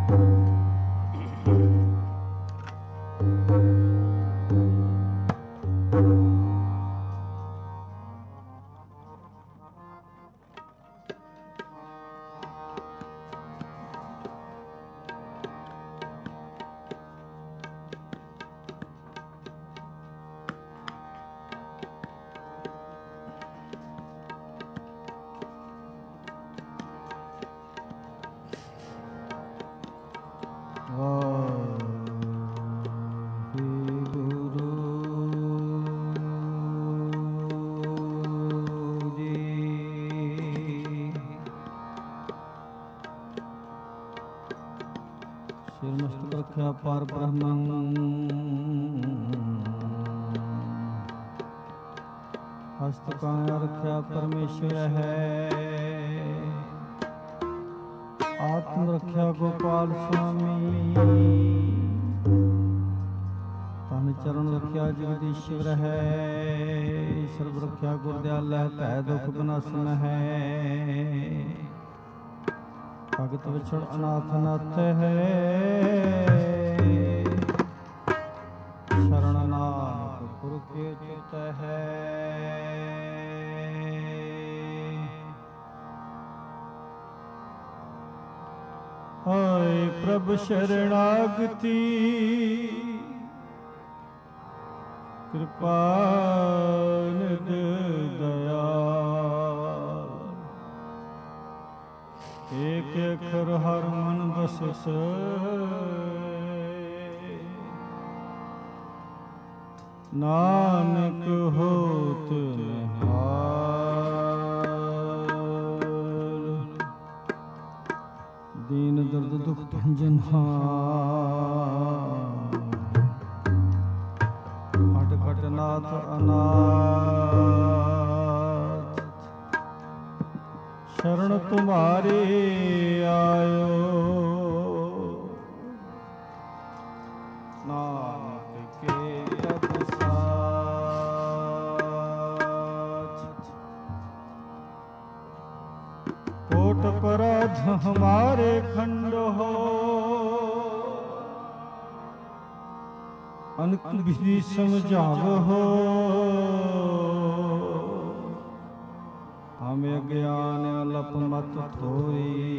ਪਾਰ ਬ੍ਰਹਮੰ ਹਸਤ ਕਾਇਆ ਰੱਖਿਆ ਪਰਮੇਸ਼ਰ ਹੈ। ਆਤਮ ਰੱਖਿਆ ਗੋਪਾਲ ਸੁਆਮੀ ਤਨ ਚਰਨ ਰੱਖਿਆ ਜਗਦੀਸ਼ਵਰ ਹੈ। ਸਰਬ ਰੱਖਿਆ ਗੁਰਦਿਆਲ ਹੈ ਭੈ ਦੁਖ ਬਨਾਸਨ ਹੈ। ਭਗਤ ਵਿਛੜ ਅਨਾਥ ਨਾਥ ਹੈ। ਸ਼ਰਨ ਨਾਨਕ ਗੁਰ ਕੇ ਚਿਤ ਹੈ। ਹਾਏ ਪ੍ਰਭ ਸ਼ਰਣਾਗਤੀ ਕਿਰਪਾ ਨਿਧ ਦਇਆ। ਏਕ ਅੱਖਰ ਹਰ ਮਨ ਬਸਸ ਨਾਨਕ ਹੋਤ ਨਿਹਾਲ। ਦੀਨ ਦਰਦ ਦੁਖ ਭੰਜਨ ਹਟ ਖਟ ਨਾਥ ਅਨਾਥ। ਸ਼ਰਨ ਤੁਮਾਰੇ ਆਇਓ ਨਾਨਕ ਕੇ ਅਪਸਾਚ। ਕੋਟ ਪਰਾਧ ਹਮਾਰੇ ਖੰਡ ਹੋ ਅਨਕ ਵਿਧि ਸਮਝਾਵੋ। ਹਮ ਅਗਿਆਨ ਅਲਪ ਮਤ ਥੋਈ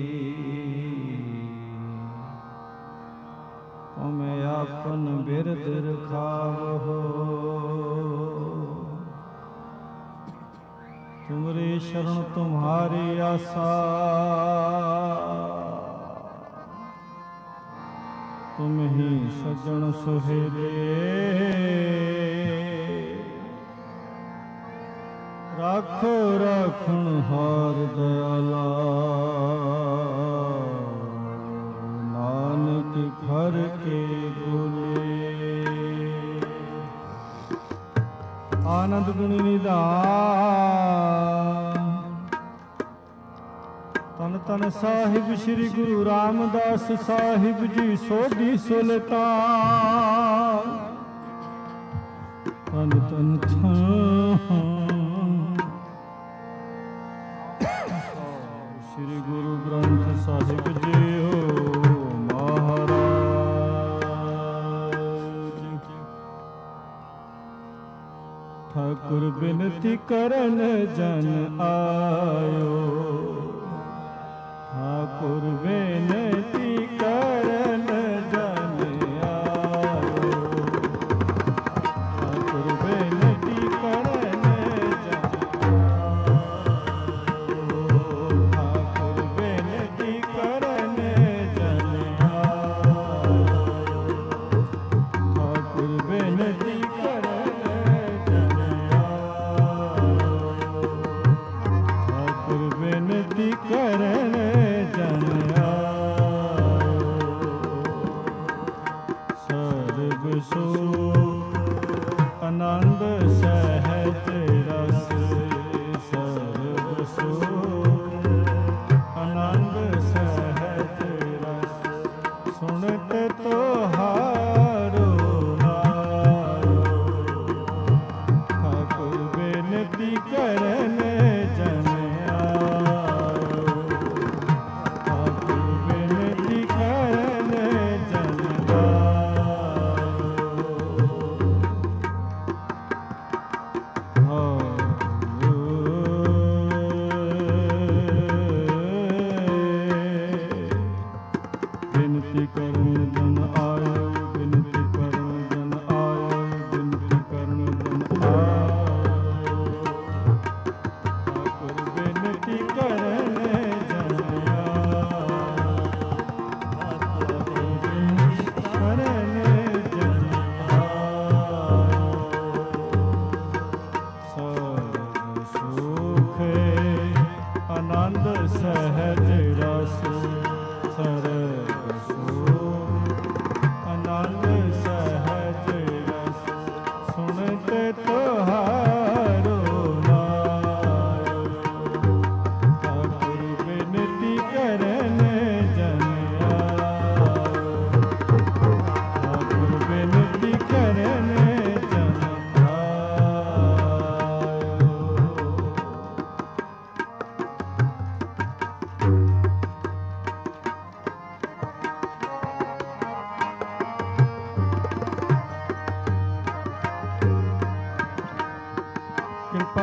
ਤੁਮ ਆਪਨ ਬਿਰਦ ਰਖਾਵੋ। ਤੁਮਰੀ ਸ਼ਰਨ ਤੁਮਹਾਰੀ ਆਸਾ ਤੁਮ ਹੀ ਸਜਣ ਸੁਹੇਲੇ। ਰਾਖੋ ਰਾਖਣ ਹਾਰ ਦਇਆਲਾ ਨਾਨਕ ਘਰ ਕੇ ਬੋਲੇ। ਆਨੰਦ ਗੁਣ ਨਿਧਾਨ ਤਨ ਤਨ ਸਾਹਿਬ ਸ੍ਰੀ ਗੁਰੂ ਰਾਮਦਾਸ ਸਾਹਿਬ ਜੀ ਸੋਢੀ ਸੁਲਤਾਨ। ਤਨ ਤਨ ਸ੍ਰੀ ਗੁਰੂ ਗ੍ਰੰਥ ਸਾਹਿਬ ਜੀਓ ਮਹਾਰਾਜ। ਠਾਕੁਰ ਬਿਨਤੀ ਕਰਨ ਜਨ ਆਇਓ। ਠਾਕੁਰ ਬਿਨਤੀ ਕਰਨ ਜਨ ਆਇਓ। ਠਾਕੁਰ ਬਿਨਤੀ ਕਰਨ ਜਨ ਆਇਓ। ਠਾਕੁਰ ਬਿਨਤੀ ਕਰਨ ਜਨ ਆਇਓ। ਠਾਕੁਰ ਬਿਨਤੀ ਕਰਨ ਜਨ ਆਇਓ। ਠਾਕੁਰ ਬਿਨਤੀ ਕਰਨ ਜਨ ਆਇਓ। ਸਰਬ ਸੁਖ ਆਨੰਦ ਸਹਿਜ ਰਸ। ਸਰਬ ਸੁਖ ਆਨੰਦ ਸਹਿਜ ਰਸ। ਸੁਣਤ ਤੁਹਾਰੋ ਨਾਮ। ਠਾਕੁਰ ਬੇਨਤੀ ਕਰਨ ਜਨ ਆਇਓ। ਠਾਕੁਰ ਬੇਨਤੀ ਕਰਨ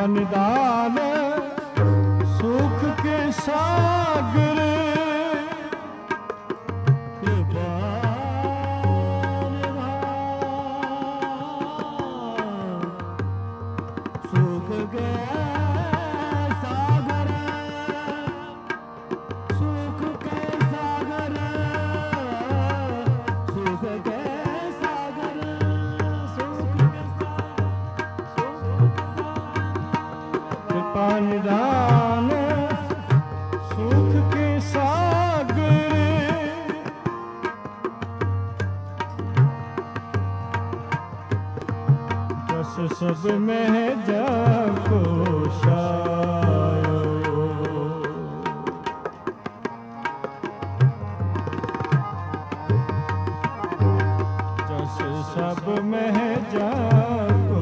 निदान सुख के सागर कृपा सुख के सागर सुख के सागर सुख के सागर सुख के कृपा निदान सुख के सागर बस सब में जाको शायो जस सब में जाको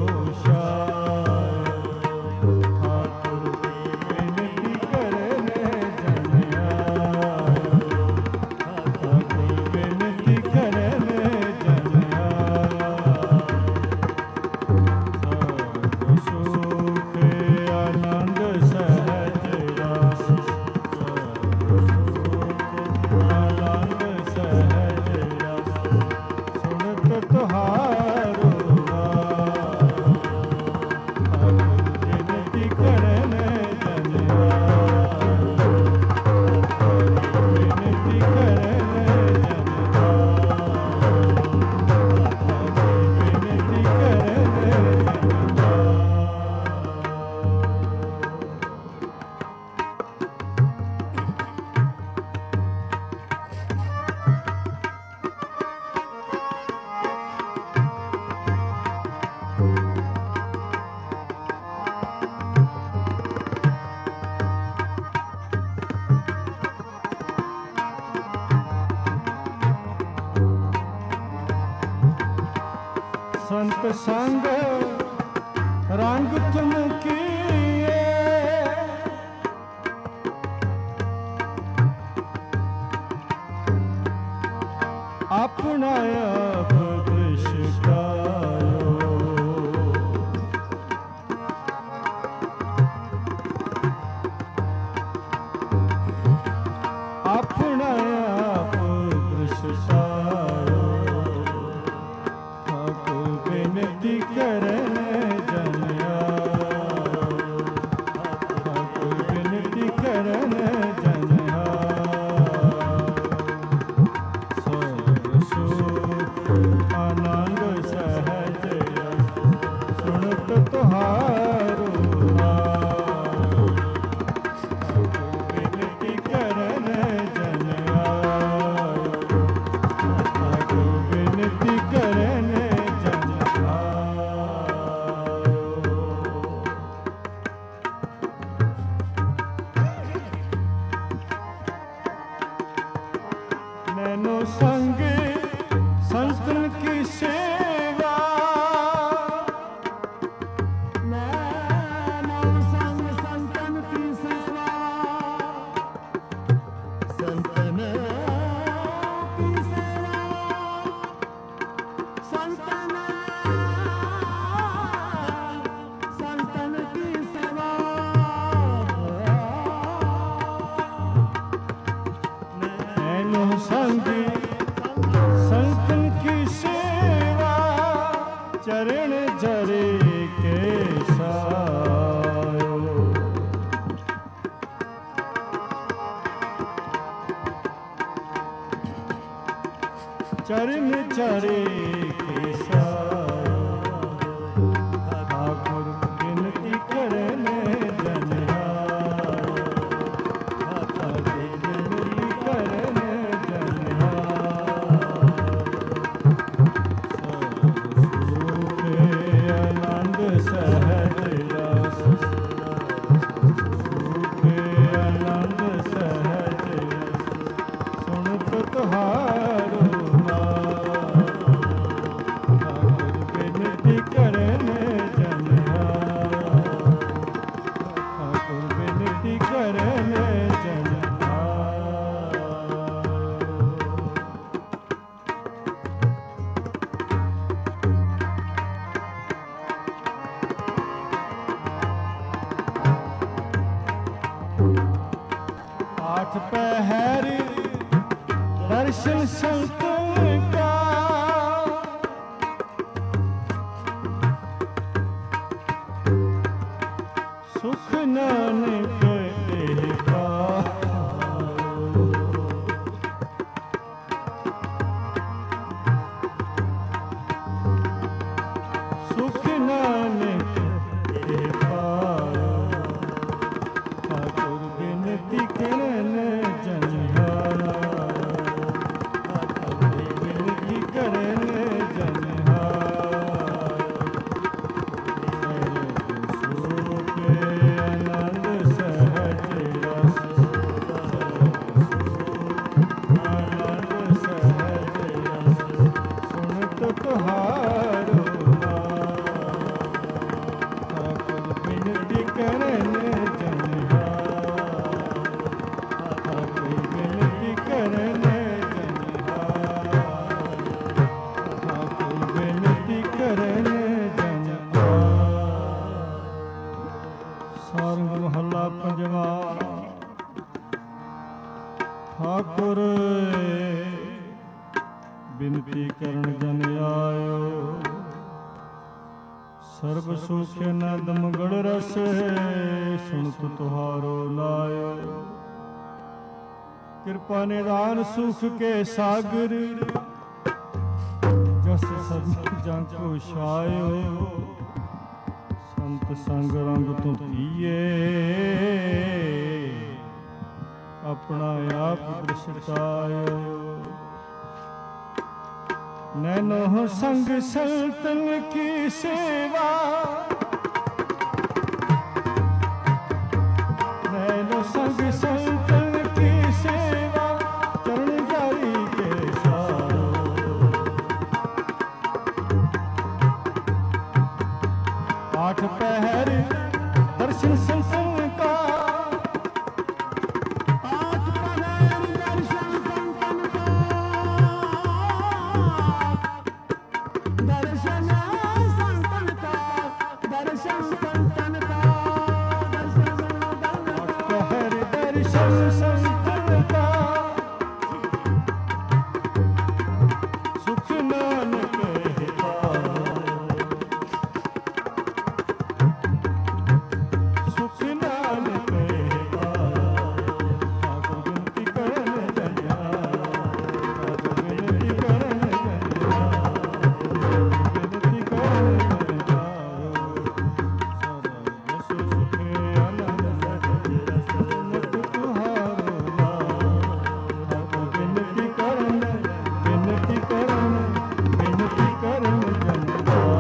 संत संग रंग तुम किए अपना आप दृष्टायो अपना आप दृष्टायो विनती करन जन आयो ठाकुर विनती करन जन आयो सुख आनंद सहज सुनत तुहारो विनती करन जन आयो ठाकुर विनती करन नैनो संग संतन की सेवा नैनो संग संतन की सेवा संतन की सेवा संतन संतन की सेवा नैनो संग संतन की सेवा चरण जरे के सायो चरण जरे के सायो ठाकुर विनती करने जन आयो ठाकुर विनती करने जन आनंद सहज रस सुखे आनंद सहज सुनत तुहारो ठाकुर विनती करने जन आयो ठाकुर विनती करने जन आयो। आठ पहर दर्शन संतन का, सुख नानक के पाओ। सुख नानक के पाओ, ठाकुर बिनती करन जनिहारा, ठाकुर बिनती करन जनिहारा। सुख आनंद सहज रस, आनंद सहज रस, सुनत तुहारो ठाकुर बिनती करन जनिहारा, ठाकुर बिनती करन जनिहारा, ठाकुर बिनती करन जनिहारा। सारंग महला पंजवा। ठाकुर बिनती करन जन आयो, सर्ब सुख आनंद मंगल रस, सुनत तुहारो लायो। कृपा निदान सुख के सागर, जस सद जग को छायो। संत संग रंग तू पिए, अपना आप दृष्टायो। नैनो संग संतन की सेवा, नैनो संग संतन की सेवा, चरण जारी के सारो। आठ पहर दर्शन संतन का, आठ पहर दर्शन संतन का, दर्शन संतन का, दर्शन संतन का, दर्शन संतन का। आठ पहर दर्शन संतन का, सुख नानक के पाओ। सुख नानक के पाओ, ठाकुर बिनती करन जनिहारा, ठाकुर बिनती करन जनिहारा, बिनती करन जनिहारा। सर्ब सुख आनंद सहज रस, सुनत तुहारो लायो। ठाकुर बिनती करन, बिनती करन, बिनती करन जनिहारा।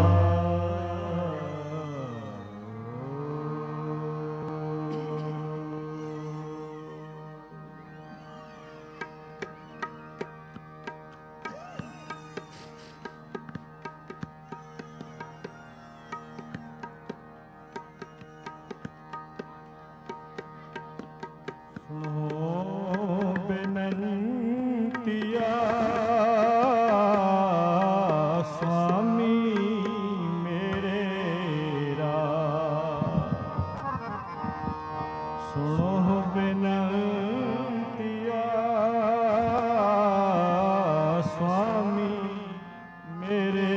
सुनो बिनतिया स्वामी मेरे सुनो बिनतिया स्वामी मेरे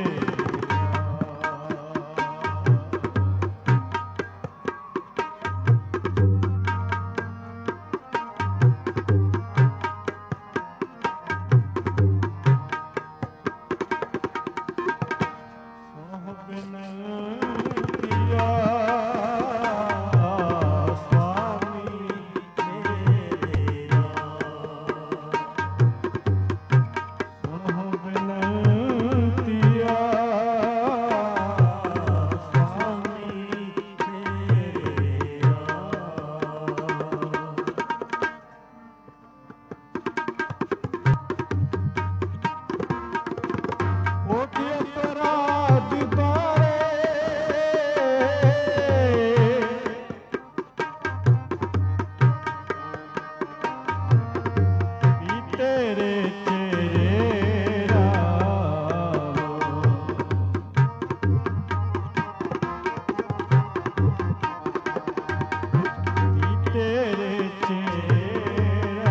तेरे चेरा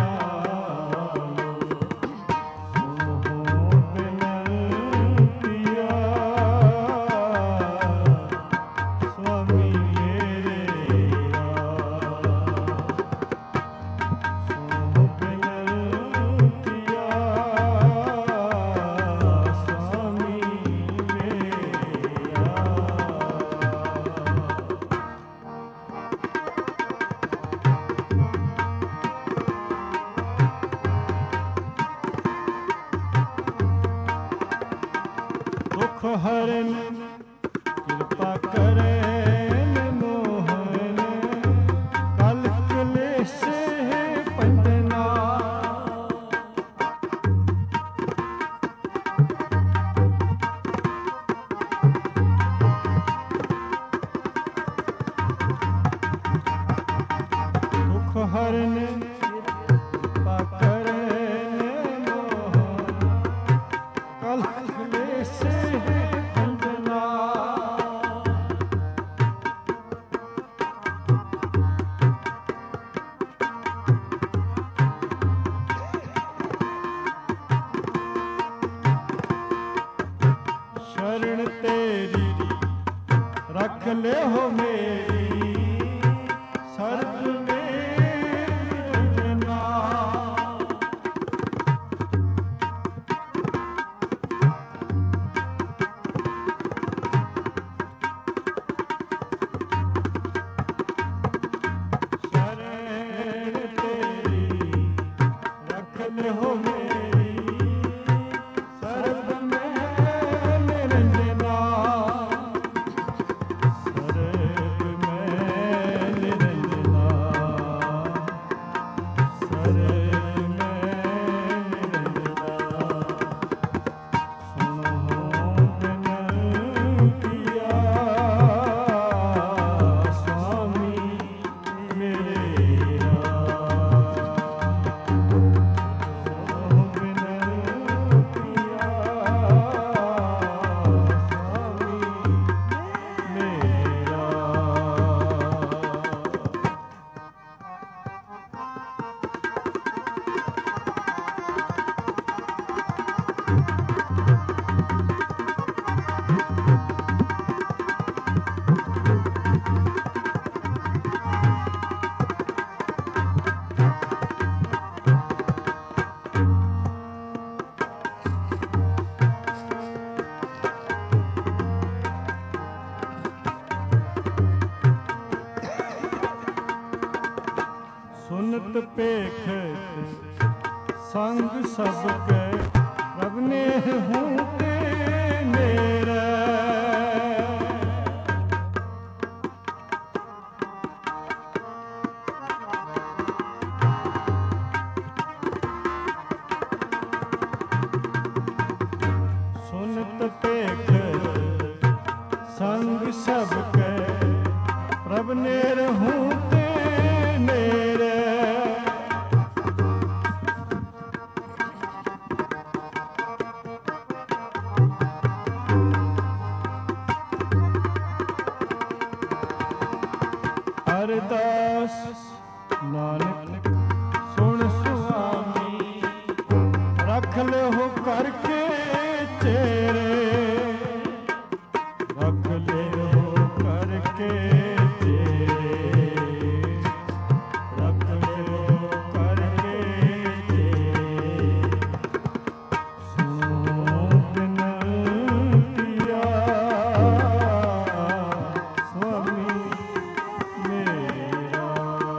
दुख हरन कृपा करन मोहन कल क्लेश पंजना दुख हरन कृपा करन मोहन कल क्लेश पंजना शरण तेरी रख ले हो मेरी सर्व में जना शरण तेरी रख ले हो मेरी सर्व में निरंजना सर्व में निरंजना सर्व में निरंजना सुनो विनतिया स्वामी मेरा सुनो विनतिया स्वामी मेरा सुनत पेखत संग सब के रब ने हूँ के मेरा सुनत पेखत संग सब के प्रभ ने रहूं ते मेरे अरदास नानक सुन सुआमी रख ले हो करके चेरे रख ले हो करके चेरे रख ले हो करके चेरे सुनो विनतिया स्वामी मेरा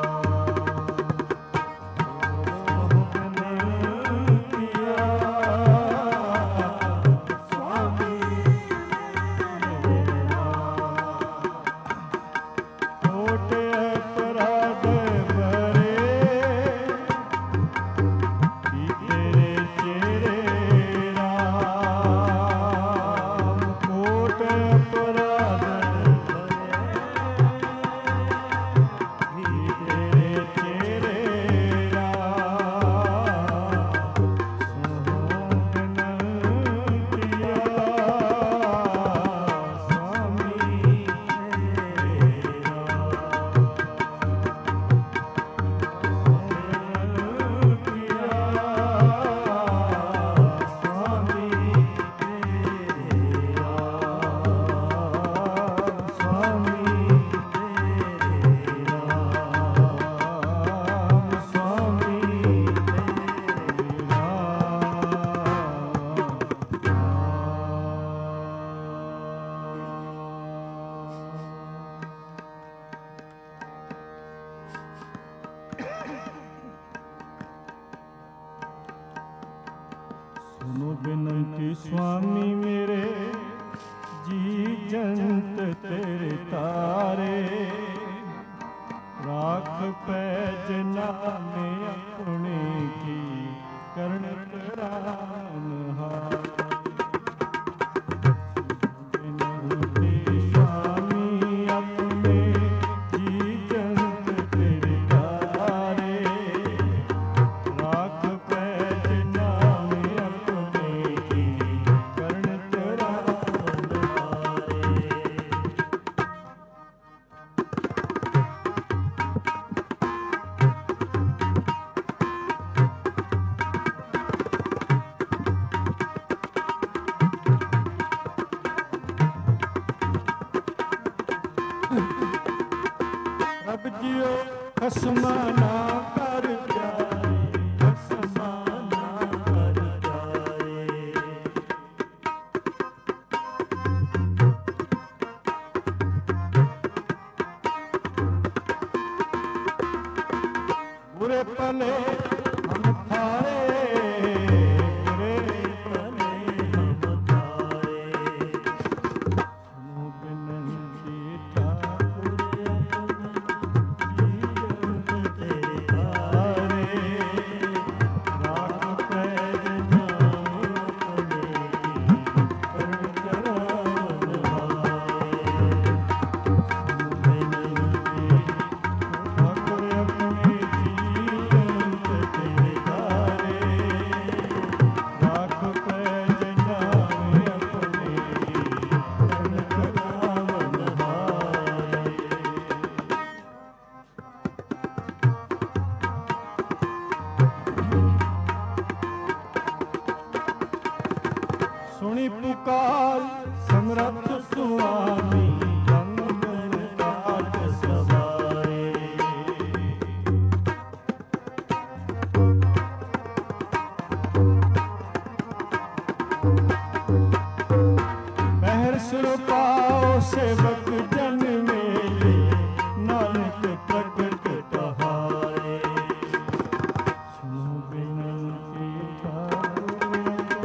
सुनो विनतिया स्वामी मेरा छोटे अपराध भरे कि तेरे चेरे राम कोट अपराध भरे कि तेरे चेरे राम सुनो विनतिया स्वामी मेरा सुनो बिनती स्वामी मेरे ਜੀ ਜੰਤ ਤੇਰੇ ਤਾਰੇ, ਰਾਖ ਪੈਜ ਨਾਮੇ ਆਪਣੇ ਕੀ ਕਰਨ ਕਰਾਨ ਹਾਰੇ। ਬਿਨਤੀ ਸੁਆਮੀ ਆਪਣੇ ਜੀ ਜੰਤ ਤੇਰੇ ਤਾਰੇ, ਰਾਖ ਪੈਜ ਨਾਮੇ ਆਪਣੇ ਕੀ ਕਰਨ ਕਰਾਨ ਹਾਰੇ। ਰੱਬ ਜੀਓ ਖਸਮਾਂ ਨਾ ਕਰ ਜਾਏ, ਖਸਮਾਂ ਨਾ ਕਰ ਜਾਏ। ਬੁਰੇ ਭਲੇ ਹਮ ਥਾਰੇ, ਬੁਰੇ ਭਲੇ ਹਮ ਥਾਰੇ। ਸੁਨੋ ਬਿਨੰਤੀ ਠਾਕੁਰ ਸੁਣੀ ਪੁਕਾਰ ਸਮਰੱਥ ਸੁਆਮੀ, ਮੰਗਲ ਕਾਟ ਸਵਾਰੇ। ਮਹਿਰ ਸਿਰ ਪਾਓ ਸੇਵਕ ਜਨ ਮੇਲੇ, ਨਾਨਕ ਪ੍ਰਗਟ ਕਹਾਰੇ। ਸੁਨੋ ਬਿਨੰਤੀ ਠਾਕੁਰ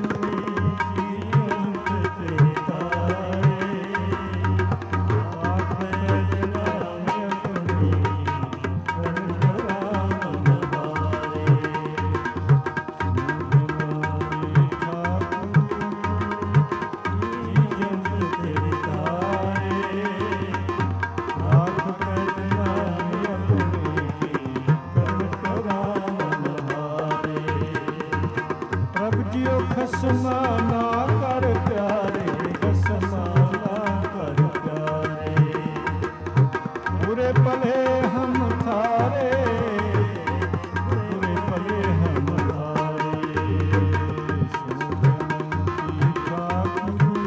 ਖਸਮਾਂ ਨਾ ਕਰ ਪਿਆਰੇ, ਖਸਮਾਂ ਨਾ ਕਰ ਪਿਆਰੇ। ਬੁਰੇ ਭਲੇ ਹਮ ਥਾਰੇ, ਬੁਰੇ ਭਲੇ ਹਮ ਥਾਰੇ। ਸੁਨੋ ਬਿਨੰਤੀ ਠਾਕੁਰ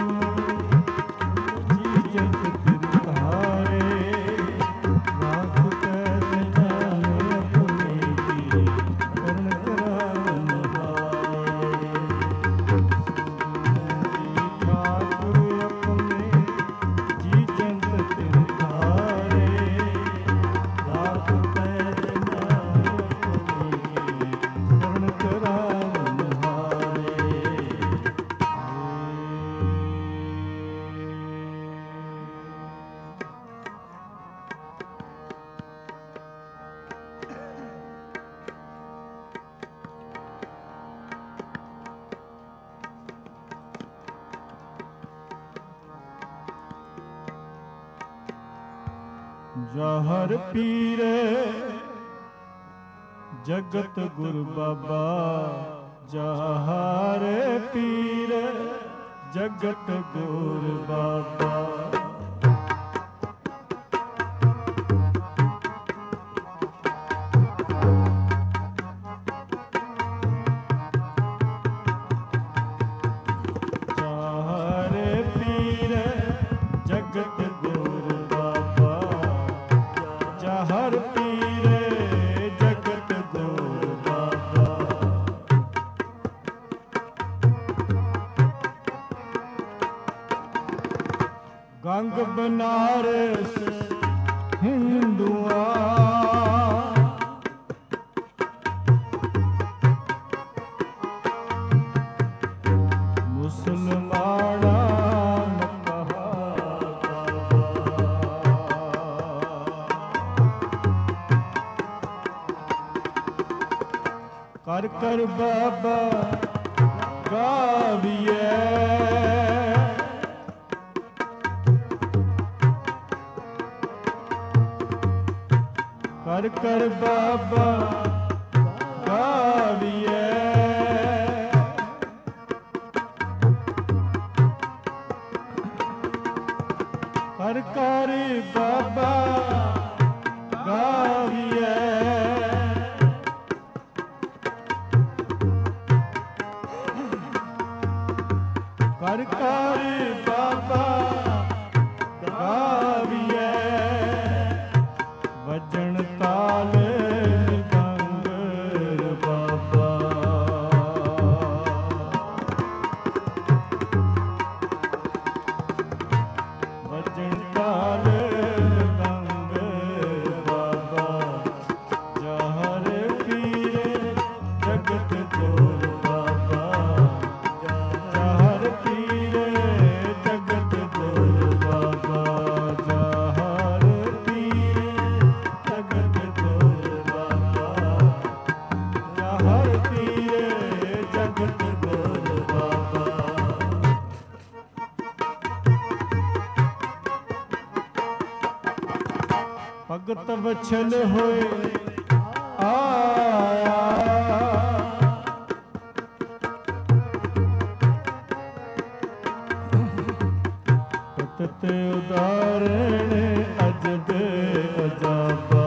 ਜੀ ਜੰਤ ਤੇਰੇ ਤਾਰੇ, ਰਾਖ ਪੈਜ ਨਾਮੇ ਆਪਣੇ ਕੀ ਕਰਨ ਕਰਾਨ ਹਾਰੇ। ਠਾਕੁਰ ਆਪਣੇ ਜੀ ਜੰਤ ਤੇਰੇ ਤਾਰੇ, ਰਾਖ ਪੈਜ ਨਾਮੇ ਆਪਣੇ ਕੀ ਕਰਨ ਕਰਾਨ ਹਾਰੇ। ਜਹਰ ਪੀਰੇ ਜਗਤ ਗੁਰ ਬਾਬਾ, ਜਹਰ ਪੀਰੇ ਜਗਤ ਗੁਰ ਬਾਬਾ। ਜਹਰ ਪੀਰੇ ਜਗਤ ਗੁਰ ਬਾਬਾ, ਜਹਰ ਪੀਰੇ ਜਗਤ ਗੁਰ ਬਾਬਾ। ਗੰਗ ਬਨਾਰਸ ਹਿੰਦੂਆਂ, ਮੁਸਲਮਾਨਾਂ ਮਕਹਾ ਕਰ ਕਰ ਬਾਬਾ ਗਾਵੀਐ, ਕਰ ਕਰ ਬਾਬਾ ਗਾਵੀਐ, ਕਰ ਕਰ ਬਾਬਾ ਗਾਵੀਐ, ਕਰ ਕਰ ਬਾਬਾ ਗਾਵੀਐ, ਵਜਣ ਤਾਲ ਮ੍ਰਿਦੰਗ ਬਾਬਾ, ਵਜਣ ਤਾਲ ਮ੍ਰਿਦੰਗ ਬਾਬਾ, ਜਹਰ ਪੀਰੇ ਜਗਤ ਗੁਰ ਬਾਬਾ, ਜਹਰ ਪੀਰੇ ਜਗਤ ਗੁਰ ਬਾਬਾ, ਜਹਰ ਪੀਰੇ ਜਗਤ ਗੁਰ ਬਾਬਾ, ਜਹਰ ਪੀਰੇ ਜਗਤ ਗੁਰ ਬਾਬਾ। ਭਗਤ ਵਛਲ ਹੋਏ ਆਇਆ, ਪਤਿਤ ਉਦਾਰਣ ਅਜਬ ਅਜਾਬਾ,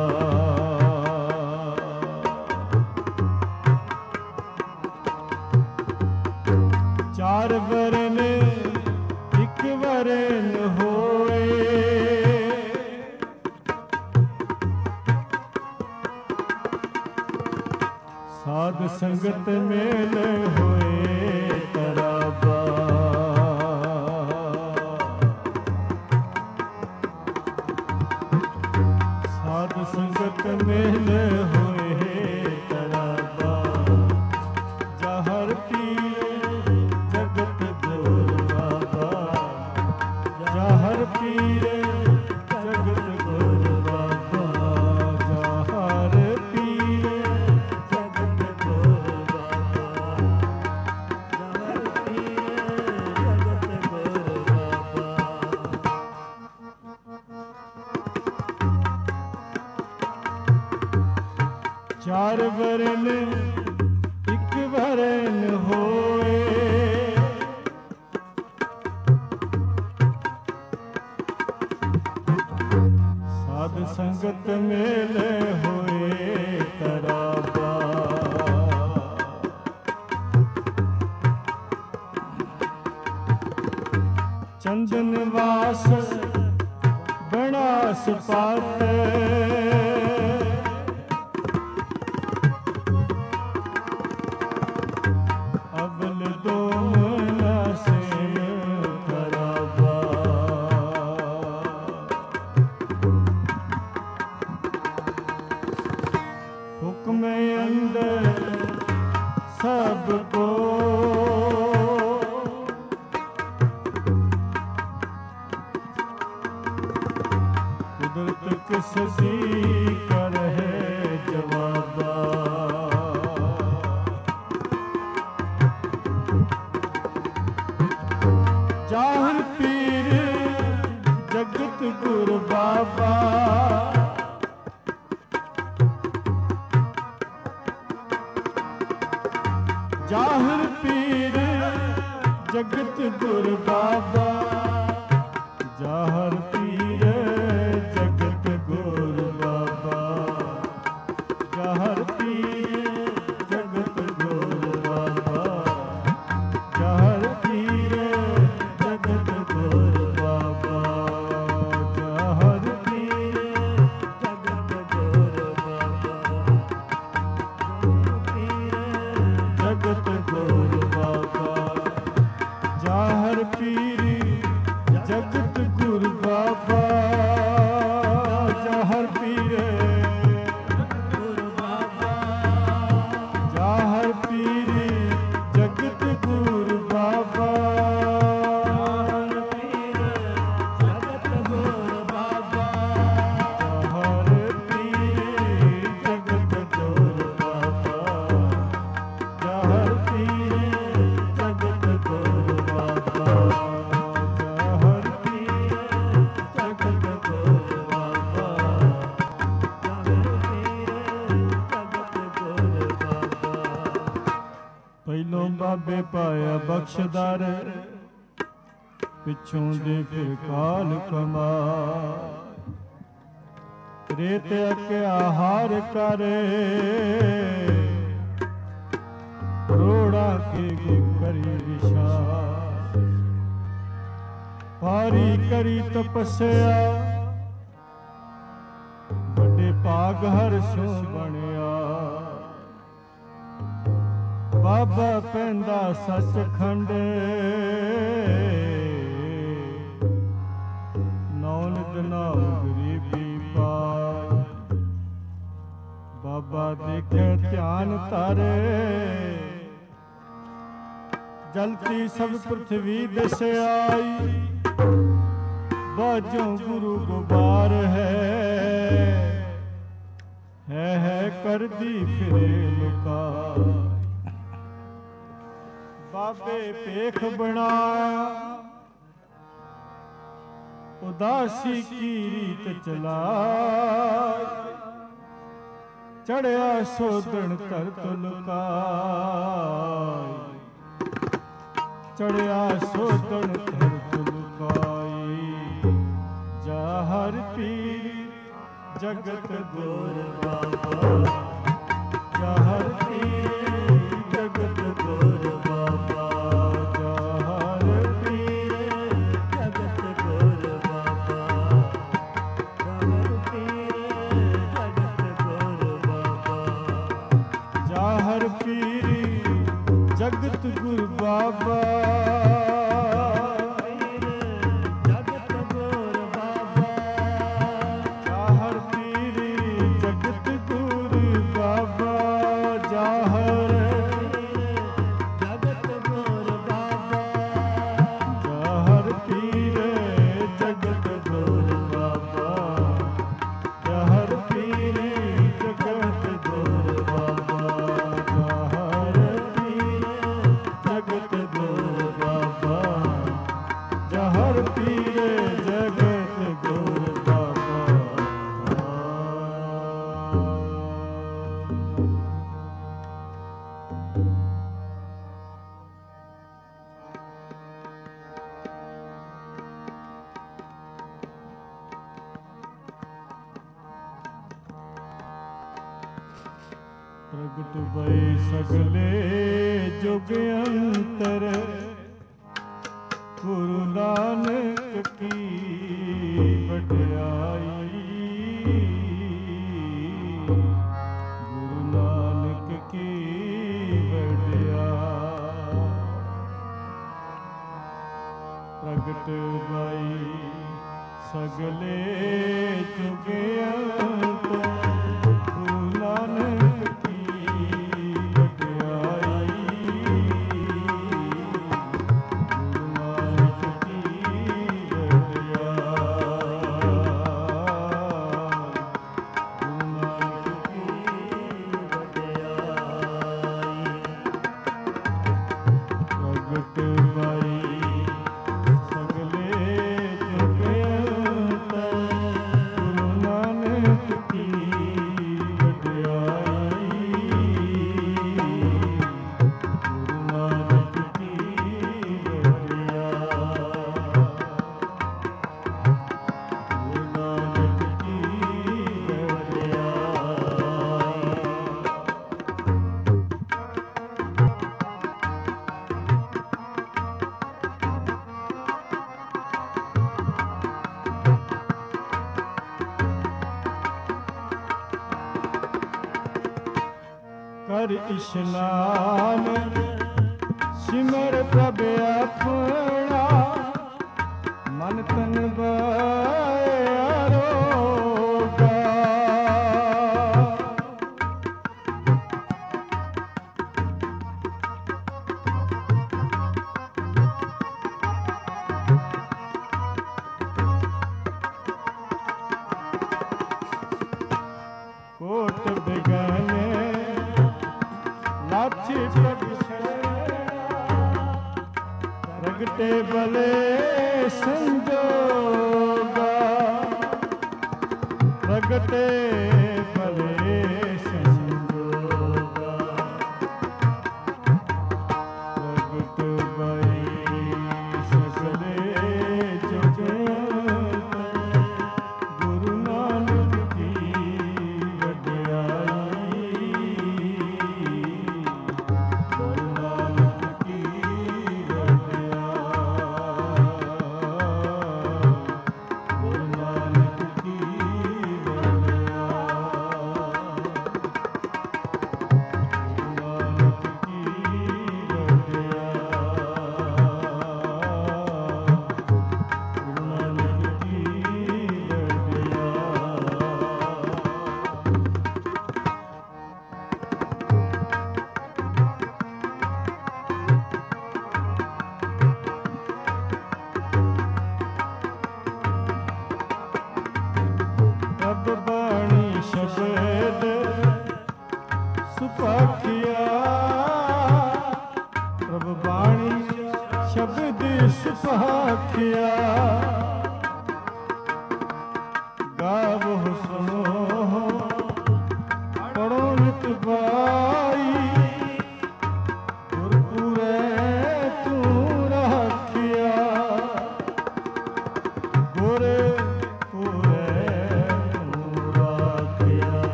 ਚਾਰ ਵਰਨ ਇੱਕ ਵਰਨ ਹੋਏ, ਸਾਧ ਸੰਗਤ ਮੇਲ ਹੋਏ ਤਰਾਬਾ, ਸਾਧ ਸੰਗਤ ਮੇਲ ਹੋਏ ਤਰਾਬਾ, ਜਹਰ ਪੀਰੇ ਜਗਤ ਗੁਰ ਬਾਬਾ, ਜਹਰ ਪੀਰੇ ਜਗਤ ਗੁਰ ਬਾਬਾ, ਜਹਰ ਪੀਰੇ ਜਗਤ ਗੁਰ ਬਾਬਾ, ਜਹਰ ਪੀਰੇ ਜਗਤ ਗੁਰ ਬਾਬਾ। ਚਾਰ ਵਰਨ ਇੱਕ ਵਰਨ ਹੋਏ, ਸਾਧ ਸੰਗਤ ਮੇਲ ਹੋਏ ਤਰਾਬਾ, ਚੰਦਨ ਵਾਸ ਬਣਾ ਸੁਪਾਤ, ਅਬਲ ਦੋਮ ਨਾਸੇਨ ਖਰਾਬਾ, ਹੁਕਮ ਅੰਦਰ ਸਭ ਕੋ, ਕੁਦਰਤ ਕਿਸ ਦੀ ਕਰਹਿ ਜਵਾਬਾ, ਜਾਹਰ ਪੀਰ ਜਗਤ ਗੁਰ ਬਾਬਾ, ਜਾਹਰ ਪੀਰ ਜਗਤ ਗੁਰ ਬਾਬਾ, ਜਾਹਰ ਪੀਰ ਜਗਤ ਗੁਰ ਬਾਬਾ, ਜਾਹਰ ਪੀਰ ਜਗਤ ਗੁਰ ਬਾਬਾ, ਜਾਹਰ ਪੀਰ ਜਗਤ ਗੁਰ ਬਾਬਾ, ਜਾਹਰ ਪੀਰ ਜਗਤ ਗੁਰ ਬਾਬਾ, ਜਗਤ ਗੁਰ ਬਾਬਾ, ਜਾਹਰ ਪੀਰ ਜਗਤ ਗੁਰ ਬਾਬਾ। ਪਹਿਲੋਂ ਬਾਬੇ ਪਾਇਆ ਬਖਸ਼ਦਾਰ, ਪਿੱਛੋਂ ਦੇ ਫਿਰ ਕਾਲ ਕਮਾਏ। ਰੇਤ ਅਕਿਆ ਹਾਰ ਕਰੇ, ਰੋੜਾ ਕੇ ਕਰੀ ਵਿਸ਼ਾਲ। ਭਾਰੀ ਕਰੀ ਤਪੱਸਿਆ, ਵੱਡੇ ਭਾਗ ਹਰ ਸੋ ਬਣਿਆ। ਬਾਬਾ ਪੈਂਦਾ ਸੱਚਖੰਡ, ਨੌਲਦ ਨਾਮ ਗਰੀਬੀ ਪਾਏ। ਬਾਬਾ ਦੇਖੇ ਧਿਆਨ ਤਾਰੇ, ਜਲਤੀ ਸਭ ਪ੍ਰਿਥਵੀ ਦਿਸ ਆਈ। ਬਾਝੋਂ ਗੁਰੂ ਗੁਬਾਰ ਹੈ ਕਰਦੀ ਫਿਰੇ ਲੁਕਾਈ। ਬਾਬੇ ਭੇਖ ਬਣਾਇਆ, ਉਦਾਸੀ ਕੀ ਰੀਤ ਚਲਾਈ। ਚੜਿਆ ਸੋਧਣ ਧਰਤ ਲੁਕਾਈ, ਚੜਿਆ ਸੋਧਣ ਧਰਤ ਲੁਕਾਈ। ਜਾ ਹਰ ਪੀਰ ਜਗਤ ਗੁਰ ਬਾਬਾ, ਜਾ ਹਰ ਪੀਰ ਜਗਤ ਗੁਰ ਬਾਬਾ। ਜਾ ਹਰ ਪੀਰ ਜਗਤ ਗੁਰ ਬਾਬਾ, ਜਾ ਹਰ ਪੀਰ ਜਗਤ ਗੁਰ ਬਾਬਾ। ਜਾ ਹਰ ਪੀਰ ਜਗਤ ਗੁਰ ਬਾਬਾ, ਜਗਤ ਗੁਰ ਬਾਬਾ। ਜਾ ਹਰ ਪੀਰ ਜਗਤ ਗੁਰ ਬਾਬਾ, ਜਾ ਹਰ ਜਗਤ ਗੁਰ ਬਾਬਾ। ਜਾ ਹਰ ਪੀਰ ਜਗਤ ਗੁਰ ਬਾਬਾ, ਜਾ ਹਰ ਪੀਰ ਜਗਤ ਗੁਰ ਬਾਬਾ। ਜਾ ਹਰ ਪੀਰ ਜਗਤ ਗੁਰ ਬਾਬਾ, ਜਾ ਹਰ ਪੀਰ ਜਗਤ ਗੁਰ ਬਾਬਾ। ਪ੍ਰਗਟ ਭਏ ਸਗਲੇ ਜੁਗ ਅੰਤਰ, ਗੁਰੂ ਨਾਨਕ ਕੀ ਵਡਿਆਈ। ਗੁਰੂ ਨਾਨਕ ਕੀ ਵਡਿਆਈ। ਪ੍ਰਗਟ ਭਈ ਸਗਲੇ ਜੁਗ ਅੰਤਰ, ਗੁਰੂ ਨਾਨਕ ਕੀ ਵਡਿਆਈ। ਗੁਰੂ ਨਾਨਕ ਕੀ ਕਰ ਇਸ਼ਨਾਨ ਸਿਮਰ ਪ੍ਰਭ ਆਪਣਾ, ਮਨ ਤਨ ਬਰੋਗਾ। ਕੋਟ ਬਿਗਾਨੇ ਲਾਛੀ ਪ੍ਰਭ ਪ੍ਰਗਟੇ ਬਲੇ ਸੰਜੋਗਾ। ਪ੍ਰਗਟੇ ਬਲੇ ਸੰਜੋਗਾ।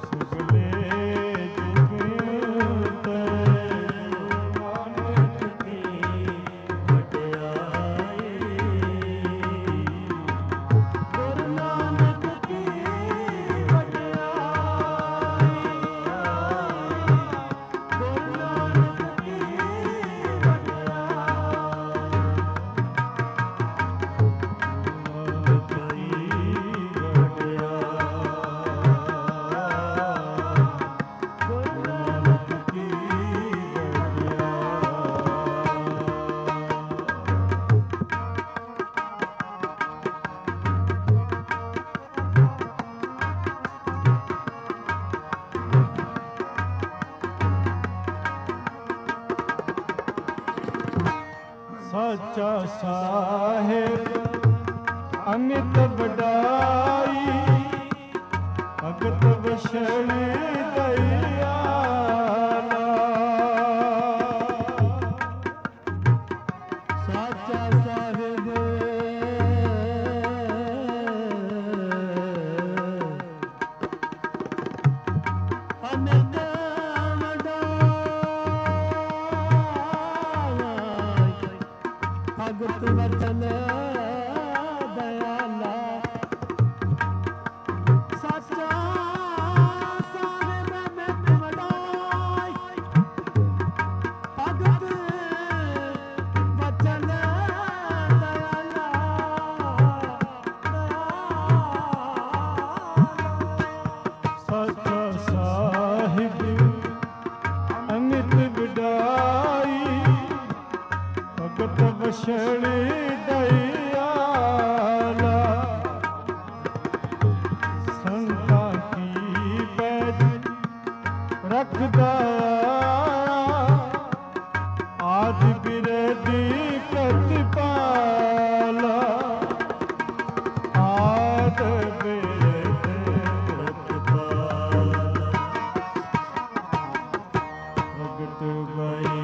ਸਾਚਾ ਸਾਹਿਬ ਅਮਿਤ ਵਡਾਈ ਭਗਤ ਵਛੜ ਦਇਆਲਾ। ਸਾਚਾ ਸਾਹਿਬ ਅਮਿਤ ਭਗਤ ਵਚਨ ਦਇਆਲਾ। ਸਾਚਾ ਸਾਹਿਬ ਅਮਿਤ ਵਡਾਈ ਭਗਤ ਵਚਨ ਦਇਆਲਾ। ਸਾਚਾ ਸਾਹਿਬ ਅਮਿਤ ਵਡਾਈ ਭਗਤ ਵਛੜ ਦਇਆਲਾ। ਸੰਤਾਂ ਕੀ ਪੈਜ ਰੱਖਦਾ ਆਦਿ ਬਿਰਦੀ ਪ੍ਰਤਿਪਾਲਾ। ਆਦਿ ਬਿਰਦੀ ਪ੍ਰਤਿਪਾਲਾ। ਭਗਤ ਬਾਈ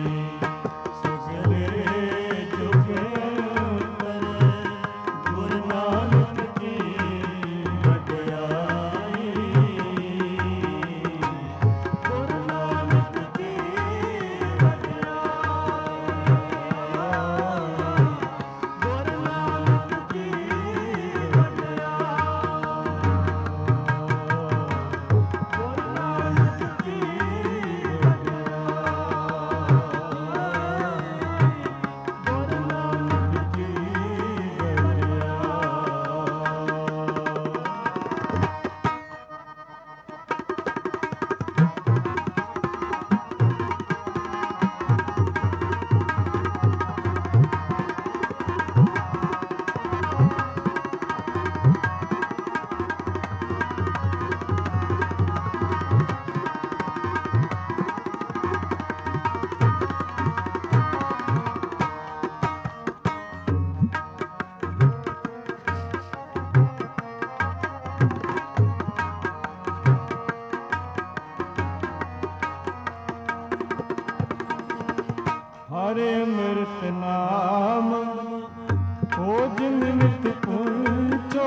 ਹਰਿ ਅੰਮ੍ਰਿਤ ਨਾਮ ਖੋਜ ਨਿਮਿਤ ਪੁੰਚੋ।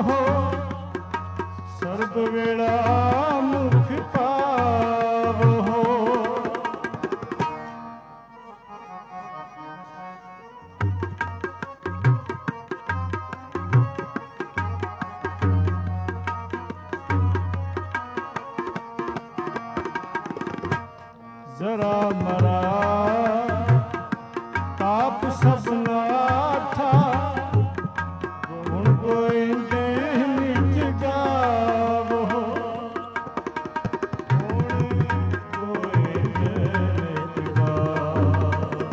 ਸਰਬ ਵੇਲਾ ਮੁਖ ਪਾਵੋ। ਜ਼ਰਾ ਮਰਾ ਤਾਪ ਸਭ ਨਾਥਾ। ਹੁਣ ਕੋਈ ਦੇਹ ਨਿਜ ਗਾਵੋ। ਹੁਣ ਕੋਈ ਦੇਹ ਨਿਜ ਗਾਵੋ।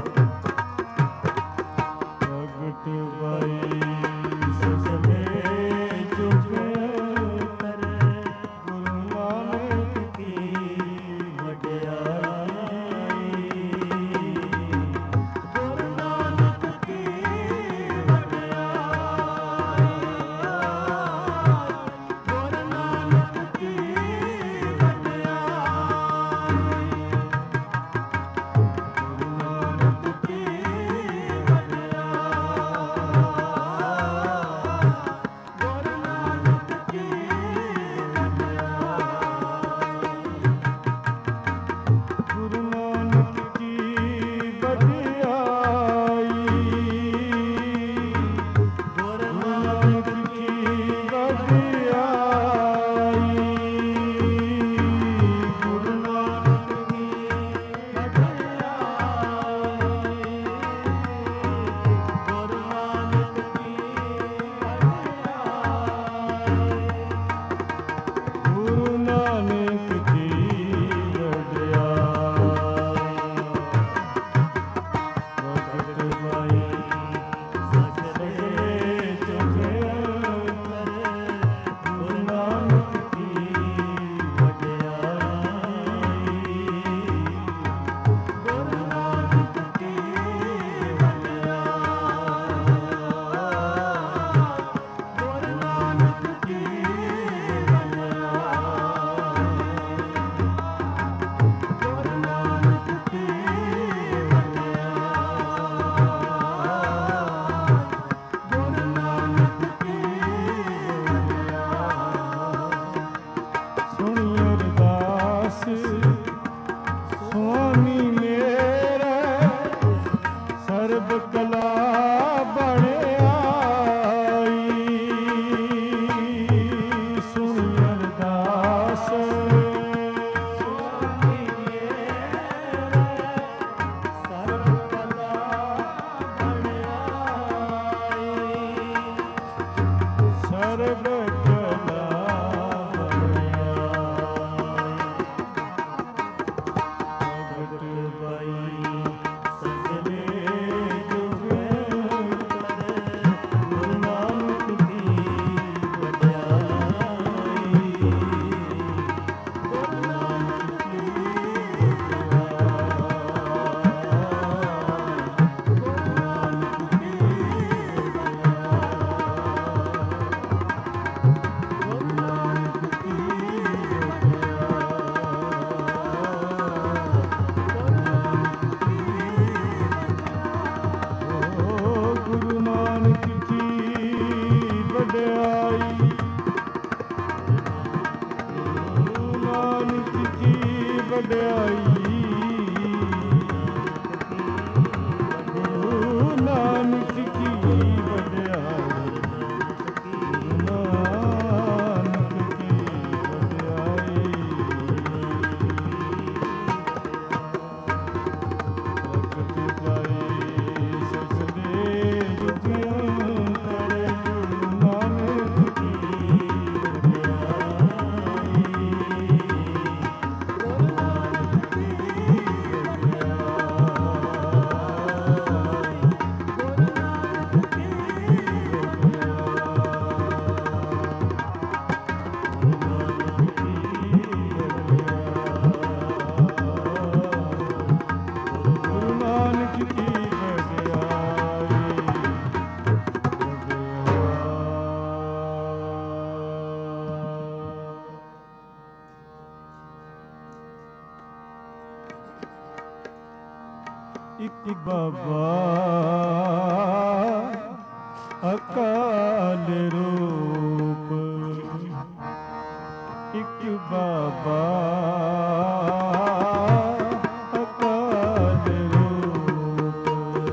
ਭਗਤ ਬਾਈ ਸਜਣੇ ਚੁੱਕ ਕਰੇ ਗੁਰੂ ਨਾਨਕ ਕੀ ਵਡਿਆਈ। ਸੁਆਮੀ ਮੇਰੇ ਸਰਬ ਕਲਾ ਬਣ ਆਈ ਸੁਣ ਅਰਦਾਸ ਸੁਆਮੀ ਮੇਰੇ ਸਰਬ ਕਲਾ ਬਣ ਆਈ ਸਰਬ ਕਲਾ ਇੱਕ ਬਾਬਾ ਅਕਾਲ ਰੂਪ ਇੱਕ ਬਾਬਾ ਅਕਾਲ ਰੂਪ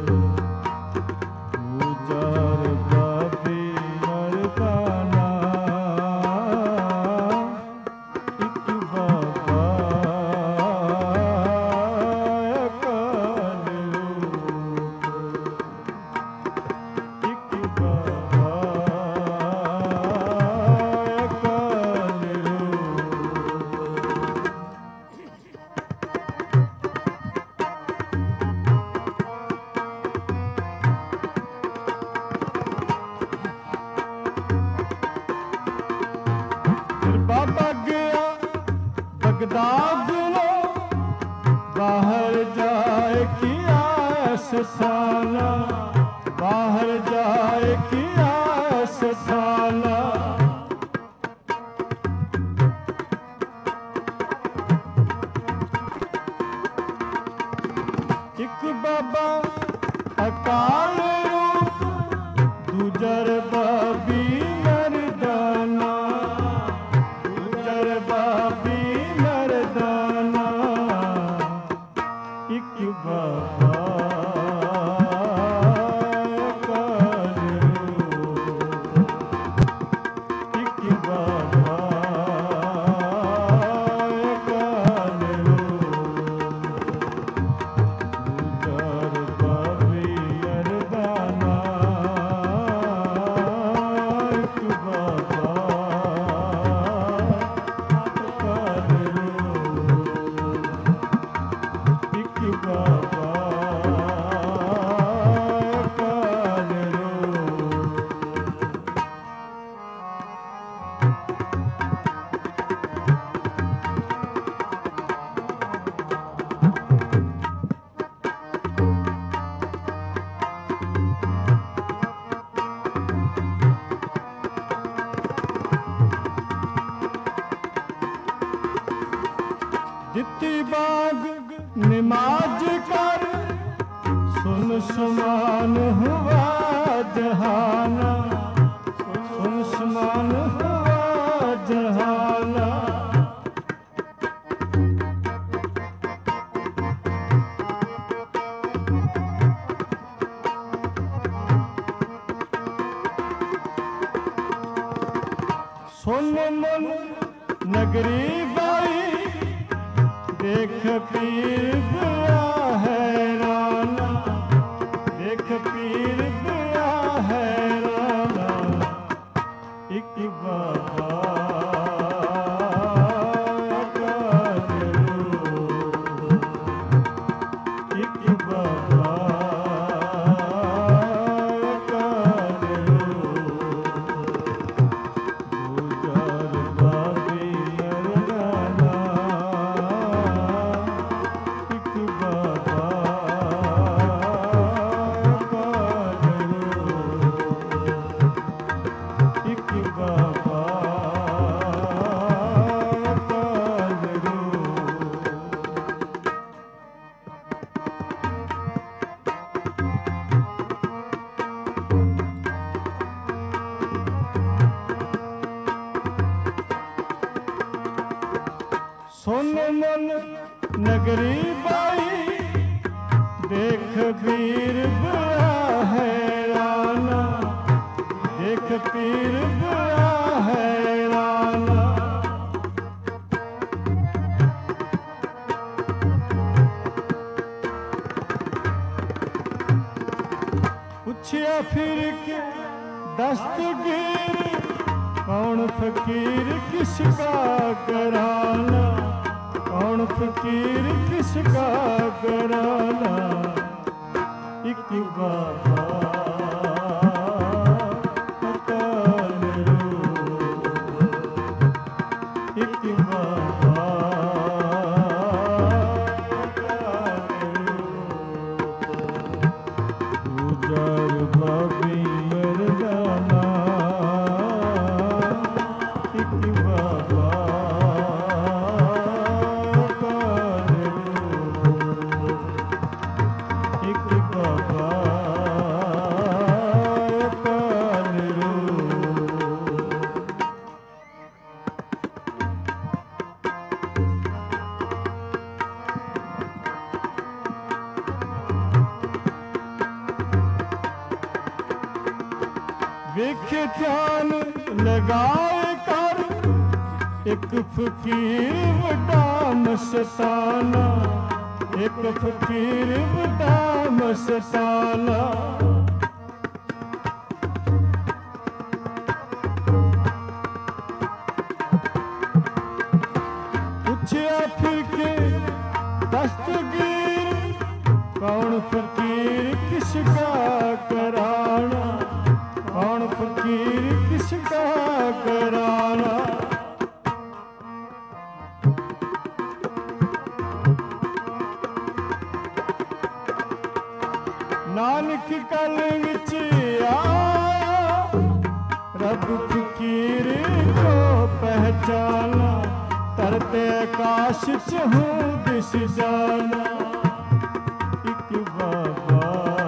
ਗੁਜਰ ਬਾਬੇ ਮਰਦਾਨਾ ਇੱਕ ਬਾਬਾ बाबा गया बगदाद लो बाहर जाए किया साला बाहर जाए किया साला एक बाबा अकाल रूप दूजर बाबी मर्दाना बाबी मर्दाना एक बाबा अकाल रूप एक बाबा अकाल रूप दूजर बाबी मर्दाना एक बाबा जिति बाग नमाज कर सुन समान हुआ जहाना सुन समान हुआ जहाना ਸੁਨ ਮਨ ਨਗਰੀ ਬਾਈ, ਦੇਖ ਪੀਰ ਪਿਆ ਹੈਰਾਨਾ, ਦੇਖ ਪੀਰ ਪਿਆ ਹੈਰਾਨਾ, ਇੱਕ ਬਾਬਾ ਸੁਨ ਮਨ ਨਗਰੀ ਬਾਈ, ਦੇਖ ਪੀਰ ਪਿਆ ਹੈਰਾਨਾ, ਦੇਖ ਪੀਰ ਪਿਆ ਹੈਰਾਨਾ, ਪੁੱਛਿਆ ਫਿਰ ਕੇ ਦਸਤਗੀਰ, ਕੌਣ ਫਕੀਰ ਕਿਸਕਾ ਘਰਾਨਾ, कौन फकीर किसका घराना, एक बाबा अकाल रूप, एक बाबा अकाल रूप, गुजर बाबी मरदाना, एक बाबा ਵੇਖੇ ਧਿਆਨ ਲਗਾਏ ਕਰ, ਇੱਕ ਫਕੀਰ ਵੱਡਾ ਮਸਤਾਨਾ, ਇੱਕ ਫਕੀਰ ਵੱਡਾ ਮਸਤਾਨਾ, ਪੁੱਛਿਆ ਫਿਰ ਕੇ ਦਸਤਗੀਰ, ਕੌਣ ਫਕੀਰ ਕਿਸਕਾ ਘਰਾਨਾ, कौन फकीर किसका घराना, नानक कल विच आया, रब फकीर को पहचाना, तरते आकाश च हूँ दिस जाना, एक बाबा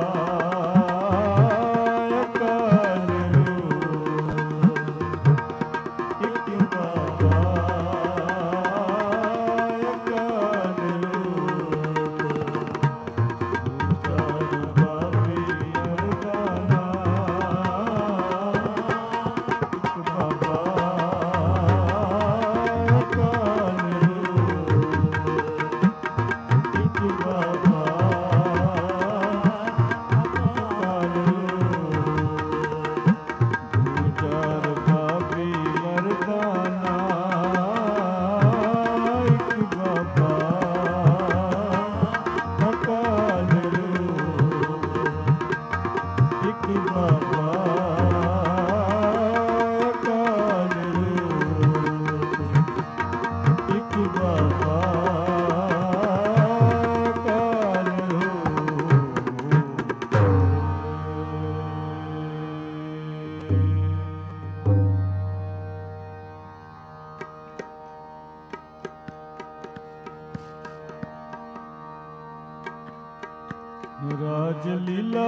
राज लीला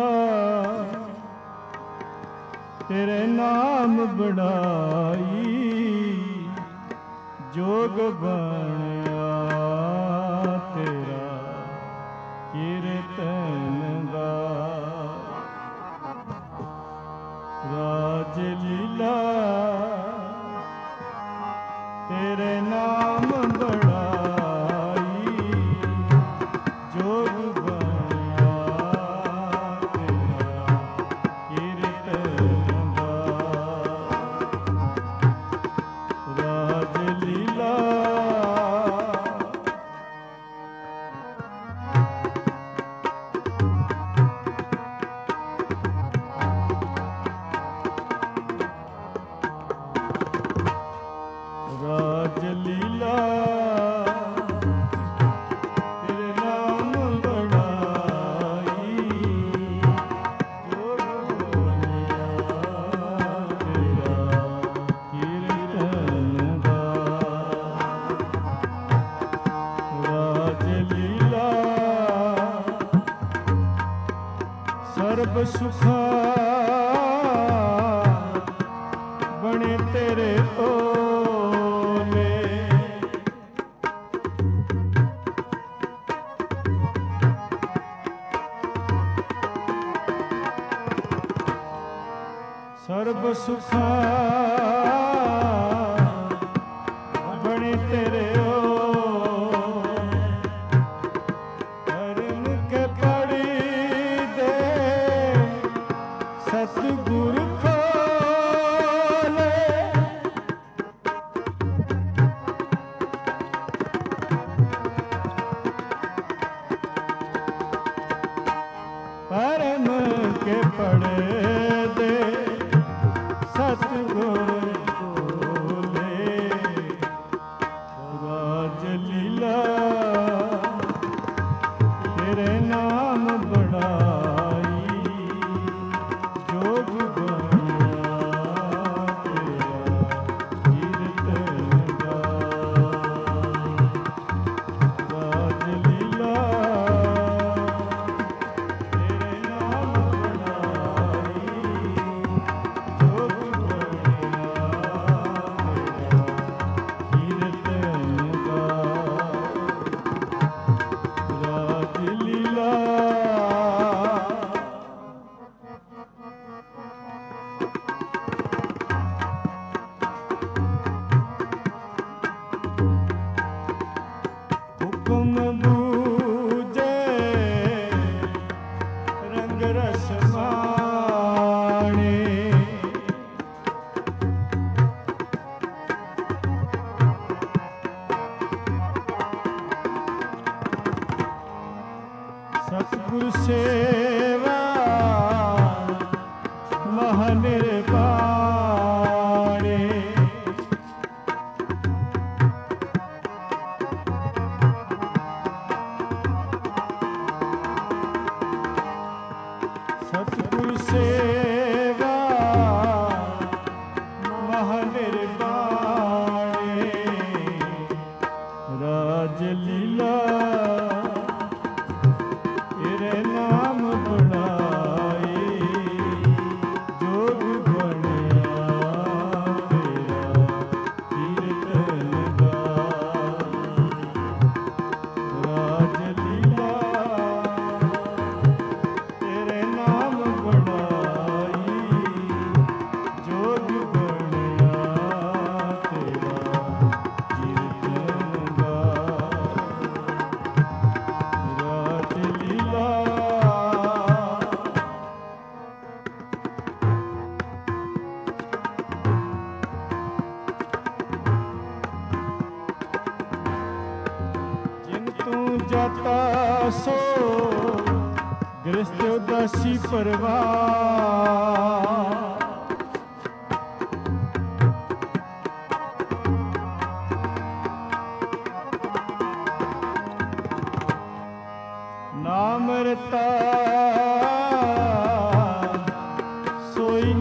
तेरे नाम बढ़ाई, जोग बनया तेरा कीर्तन गा। राज लीला ਸਰਬ ਸੁਖਾ ਬਣੇ ਤੇਰੇ ਓਲੇ। ਸਰਬ ਸੁਖਾ ਬਣੇ ਤੇਰੇ ਸਤਿਗੁਰ ਖੋਲੇ। ਪਰਮ ਕੇ ਪੜਦੇ ਸਤਿਗੁਰ ਖੋਲੇ। ਰਾਜ ਲੀਲਾ ਤੇਰੇ ਨਾਮ ਬੜਾਈ। ਜੋਗ ਹੁਕਮ ਬੂਝੇ ਰੰਗ ਰਸ ਮਾਣੇ। ਸਤਿਗੁਰ ਸੇਵਾ ਮਹ ਨਿਰਵਾਣੇ। ਸਤਿਗੁਰ ਸੇਵਾ ਮਹ ਨਿਰਵਾਣੇ। ਰਾਜ ਲੀਲਾ ਤੇਰੇ ਨਾਮ ਬੜਾਈ। ਜੋਗ ਬਣਿਆ ਤੇਰਾ ਕੀਰਤਨ ਗਾਏ। ਰਾਜ ਲੀਲਾ ਤੇਰੇ ਨਾਮ ਬੜਾਈ। ਜੋਗ ਬਣਿਆ ਤੇਰਾ ਕੀਰਤਨ ਗਾਏ। ਰਾਜ ਲੀਲਾ ਜਿਨ ਤੂੰ ਜਾਤਾ ਸੋ ਗ੍ਰਸਤ ਉਦਾਸੀ ਪਰਵਾਰ। ਨਾਮ ਰਤਾ ਸੋਈ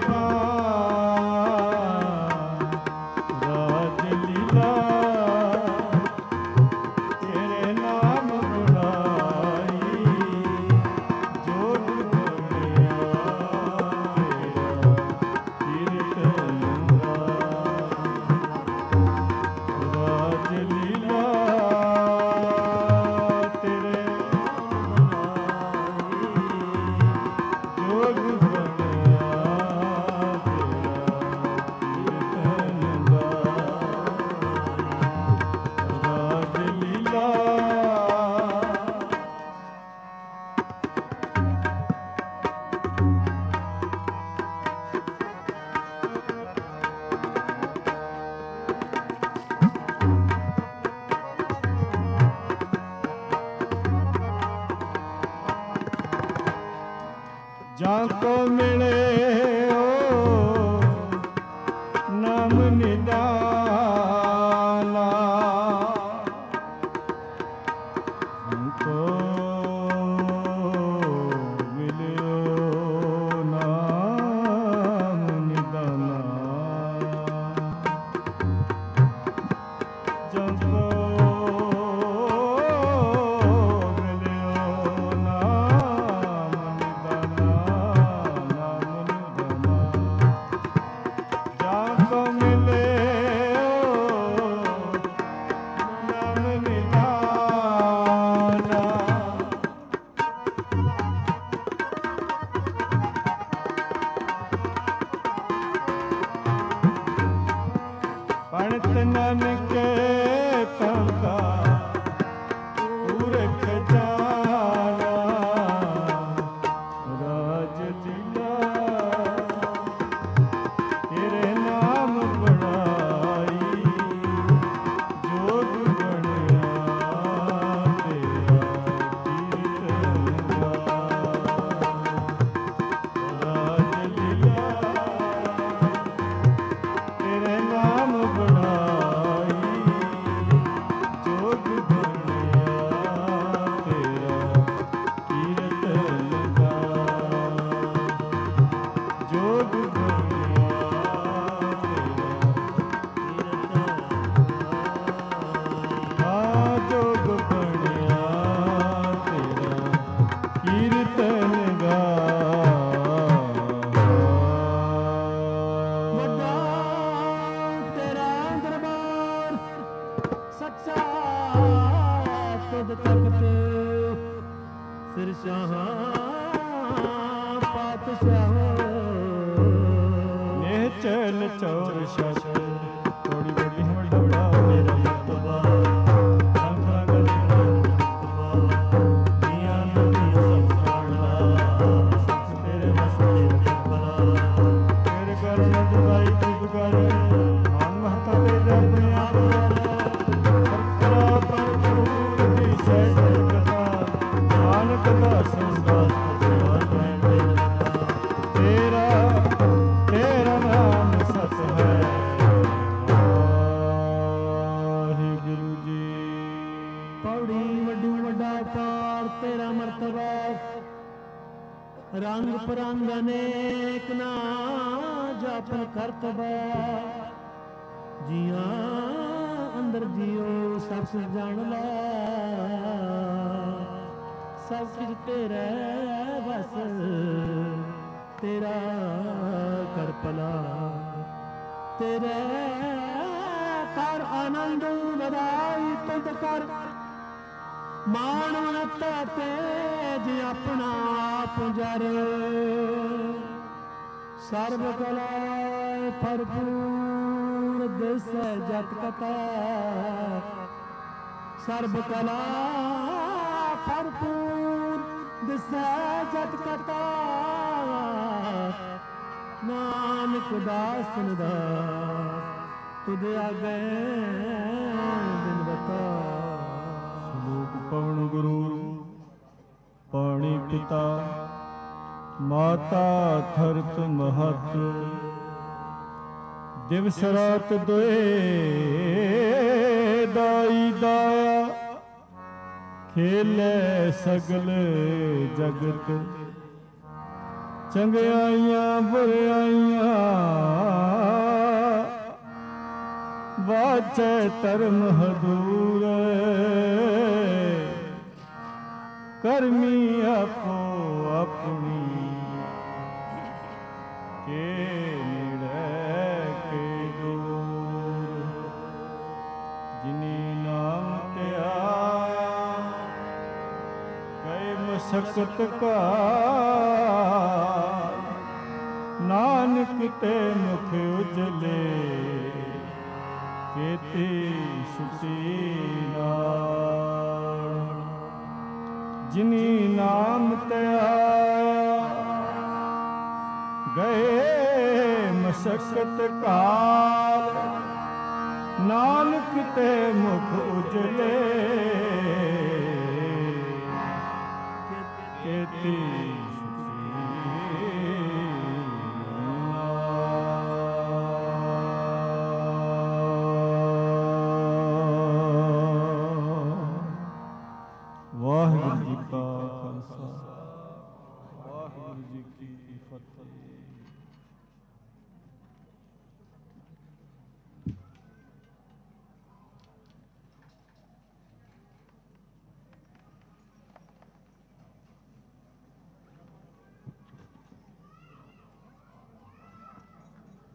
ਨਿਰਵਾਣ। ਰਾਜ ਲੀਲਾ ਤੇਰੇ ਨਾਮ ਬੜਾਈ। ਜੋਗ ਬਣਿਆ ਤੇਰਾ ਕੀਰਤਨ ਗਾਏ। ਰਾਜ ਲੀਲਾ ਤੇਰੇ ਜੋਗ ਬਣਿਆ जाको मिले ओ नाम निदाना हमको मिले ओ नाम निदाना जाको मिले ओ नाम निदाना ਦਰਸ਼ਾਹ ਪਾਤਸ਼ਾਹ ਨਿਹਚਲ ਚੌਰ ਛਤ ਥੋੜੀ ਵੱਡੀ ਵੱਡਾ ਮੇਰਾ ਯਤਬਾ ਅੰਤਰਾ ਗਲੀ ਯਤਬਾ ਦੀਆਂ ਨਦੀਆਂ ਸਭ ਸਾੜਲਾ ਸਭ ਤੇਰੇ ਵਸਤੇ ਰੱਖਣਾ ਤੇਰੇ ਕਰਨ ਦੁਆਈ ਤੁਧ ਕਰ ਮਨ ਮਹਤਾ ਦੇ ਆਪਣੇ ਆਪ ਸਰਕਰਾ ਪਰਪੂਰ ਦੀ ਸਹਿਜ ਕਥਾ ਨਾਨਕ ਦਾ ਸੰਦਾਸ ਤੇਰਾ ਤੇਰਾ ਨਾਮ ਸਤ ਹੈ ਵਾਹਿਗੁਰੂ ਜੀ। ਪੌੜੀ ਵੱਡੂ ਵੱਡਾ ਪਾਰ ਤੇਰਾ ਮਰਤਬਾ ਰੰਗ ਪਰੰਗ ਅਨੇਕ ਨਾ ਜਾਪਨ ਕਰਤਬਾ ਜੀਆਂ ਅੰਦਰ ਜੀਓ ਸਭ ਕੁਝ ਜਾਣ ਲਾ ਸਭ ਕੁਝ ਤੇਰਾ ਬਸ ਤੇਰਾ ਕਰ ਭਲਾ ਤੇਰੇ ਕਰ ਆਨੰਦ ਵਧਾਈ ਤੁਧ ਕਰ ਮਾਨਵਤਾ ਤੇਜ ਆਪਣਾ ਆਪ ਜਰ ਸਰਬ ਕਲਾ ਭਰਪੂਰ ਦਿਸੈ ਜਤ ਕਥਾ ਸਰਬ ਕਲਾ ਭਰਪੂਰ ਦਿਸੈ ਜਤ ਕਥਾ ਨਾਨਕ ਦਾਸਨ ਦਾ ਤੁਧ ਆਗੇ ਦਿਨ ਬਤਾ ਲੋਕ ਪਵਨ ਗੁਰੂ ਪਾਣੀ ਪਿਤਾ ਮਾਤਾ ਧਰਤ ਮਹਤ ਦਿਵਸ ਰਾਤ ਦੋਏ ਦਾਈ ਦਾਇਆ ਖੇਲੇ ਸਗਲ ਜਗਤ ਚੰਗਿਆਈਆਂ ਬੁਰਾਈਆਂ ਵਾਚੈ ਧਰਮ ਹਦੂਰ ਕਰਮੀ ਆਪੋ ਆਪਣੀ ਕੇ ਨੇੜੇ ਕੇ ਦੂਰ ਜਿਨੀ ਨਾਮ ਤੇ ਆਇਆ ਗਏ ਮਸਕਤ ਕਾ ਨਾਨਕ ਤੇ ਮੁਖ ਉਜਲੇ ਕੇਤੀ ਸੁਤੀ ਨਾਮ ਜਿਨੀ ਨਾਮ ਤੇ ਆਇਆ ਗਏ ਮਸਕਤ ਕਾਲ ਨਾਨਕ ਤੇ ਮੁਖ ਉਜਲੇ ਕੇਤੀ ਵਾਹਿਗੁਰੂ ਜੀ ਕਾ ਖਾਲਸਾ ਵਾਹਿਗੁਰੂ ਜੀ ਕੀ ਫਤਿਹ।